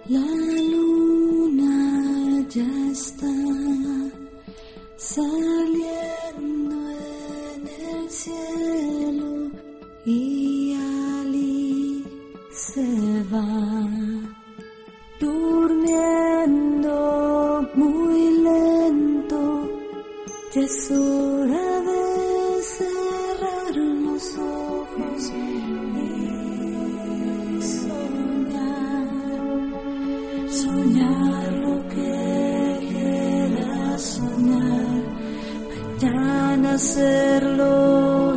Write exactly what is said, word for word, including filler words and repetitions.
La luna ya está saliendo en el cielo y Ali se va durmiendo muy lento. Ya es hora de cerrar los ojos y soñar, soñar lo que quieras soñar, mañana hacerlo.